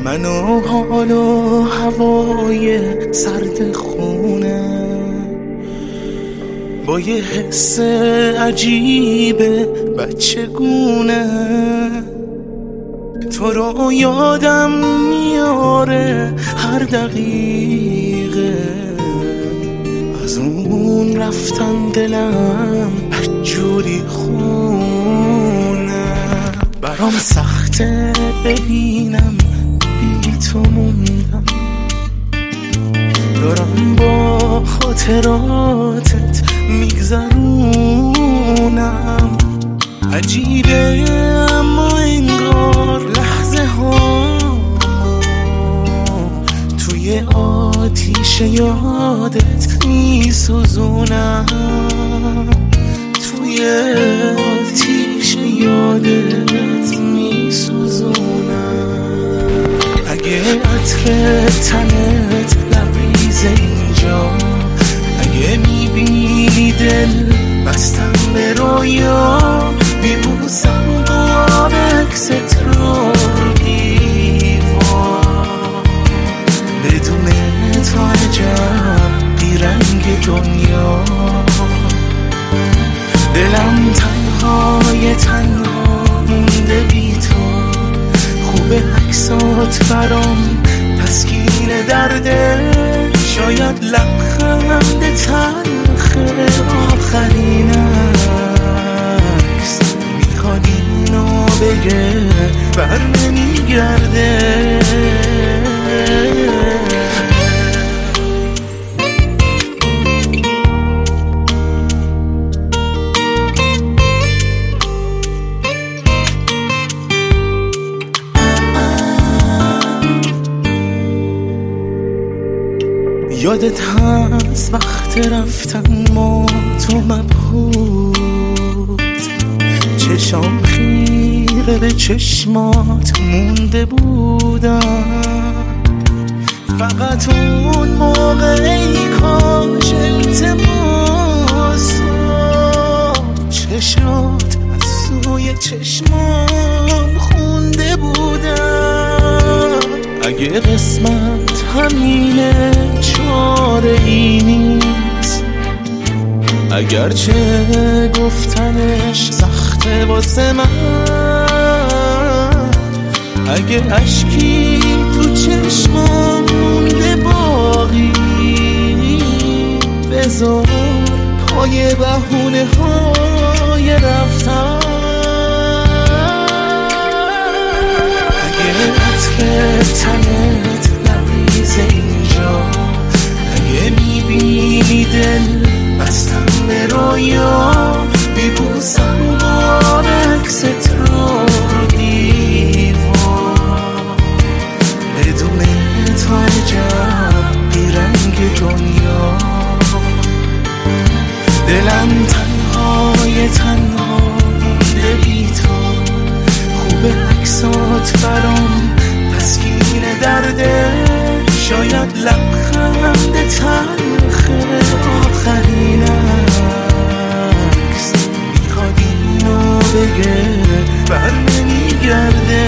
من و حال و هوای سرد خونه با یه حس عجیب بچگونه تو رو یادم میاره هر دقیقه از اون رفتن دلم بدجوری خونه برام سخته ببینم بی تو موندم دارم با خاطراتت میگذرونم عجیبه اما انگار لحظه ها توی آتیش یادت میسوزونم توی آتیش یادت میسوزونم اگه عطر تنت لبریز اینجا اگه میبینی دل بستم به رویا میبوسم دوار عکست رو دیوار بدون تو عجب بیرنگ دنیا دلم تنهای تنها مونده بی تو خوبه عکسات برام تسکین درده شاید لبخند تلخ آخرین عکس میخواد اینو بگه بر نمیگرده یادت هست وقت رفتن ما تو مبهوت چشام خیره به چشمات مونده بودم فقط اون موقع ای کاش التماس چشات از سوی چشمام خونده بودم اگه قسمت همینه چاره ای نیست اگرچه گفتنش سخته واسه من اگه اشکی تو چشمام مونده باقی بذار پای بهونه های رفتن اگه عطر تنت لبریز اینجا اگه میبینی دل بستم به رویا میبوسم دوار عکست رو دیوار بدون تو عجب بیرنگ دنیا دلم تنهای تنها مونده بی تو خوبه عکسات برام تسکین درده شاید لبخند تلخ آخرین عکس میخواد اینو بگه بر نمیگرده